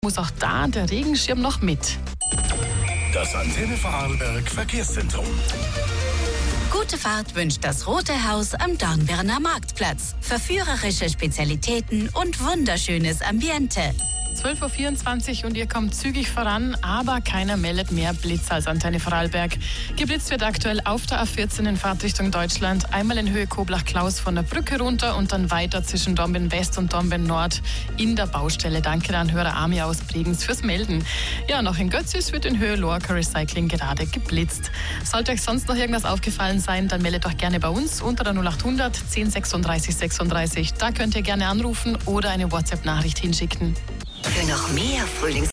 Muss auch da der Regenschirm noch mit. Das Antenne Vorarlberg Verkehrszentrum. Gute Fahrt wünscht das Rote Haus am Dornbirner Marktplatz. Verführerische Spezialitäten und wunderschönes Ambiente. 12.24 Uhr und ihr kommt zügig voran, aber keiner meldet mehr Blitz als Antenne Vorarlberg. Geblitzt wird aktuell auf der A14 in Fahrtrichtung Deutschland, einmal in Höhe Koblach-Klaus von der Brücke runter und dann weiter zwischen Dornbirn West und Dornbirn Nord in der Baustelle. Danke an Hörer Army aus Bregenz fürs Melden. Ja, noch in Götzis wird in Höhe Lorca Recycling gerade geblitzt. Sollte euch sonst noch irgendwas aufgefallen sein, dann meldet euch gerne bei uns unter der 0800 10 36 36. Da könnt ihr gerne anrufen oder eine WhatsApp-Nachricht hinschicken. Für noch mehr